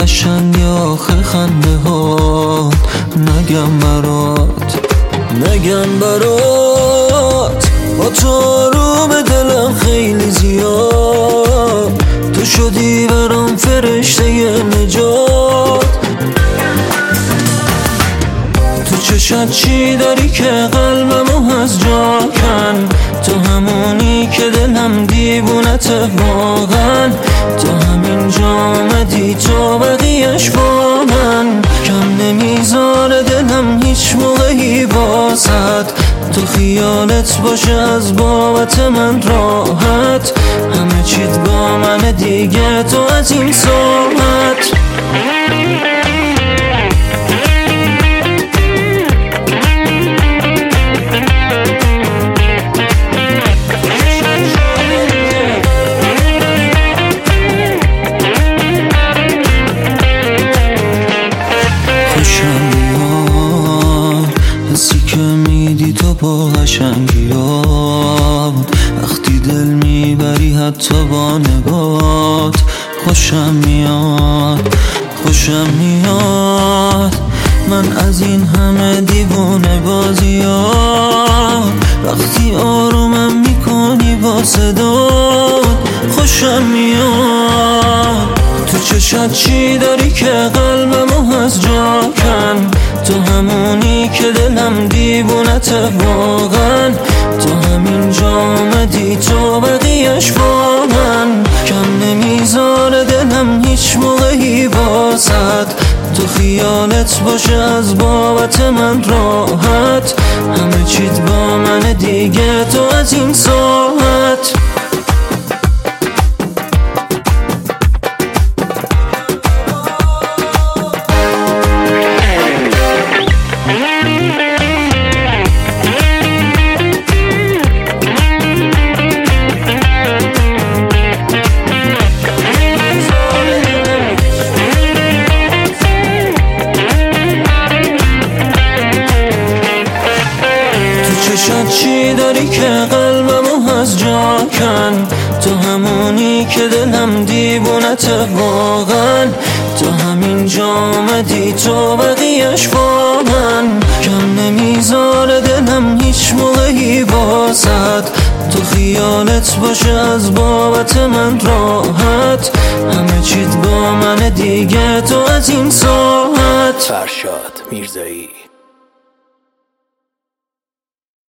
قشنگ آخه خنده ها نگم برات با تو آروم دلم خیلی زیاد، تو شدی برام فرشته نجات. تو چشات چی داری که قلبمو از جا کن، تو همونی که دلم دیوونته واقعا، تو همینجا آمدی تو بقیه‌اش با من، کم نمیذاره دلم هیچ موقعی واسد، تو خیالت باشه از بابت من راحت، همه چیت با من دیگه تو از این ساعت. خوشم میاد حسی که میدی تو با قشنگی ها، وقتی دل میبری حتی با نگات. خوشم میاد من از این همه دیوونه بازی ها، وقتی آرومم میکنی با صدات. خوشم میاد تو چشات چی داری که قلبمو از جا کن، تو همونی که دلم دیوونته واقعا، تو همینجا آمدی تو بقیه‌اش با من، کم نمیذاره دلم هیچ موقعی واسد، تو خیالت باشه از بابت من راحت، همه چیت با من دیگه تو از این ساعت. چشات چی داری که قلبمو از جا کن، تو همونی که دلم دیوونته واقعا، تو همینجا آمدی تو بقیه‌اش با من، کم نمیذاره دلم هیچ موقعی واسد، تو خیالت باشه از بابت من راحت، همه چیت با من دیگه تو از این ساعت. فرشاد میرزایی.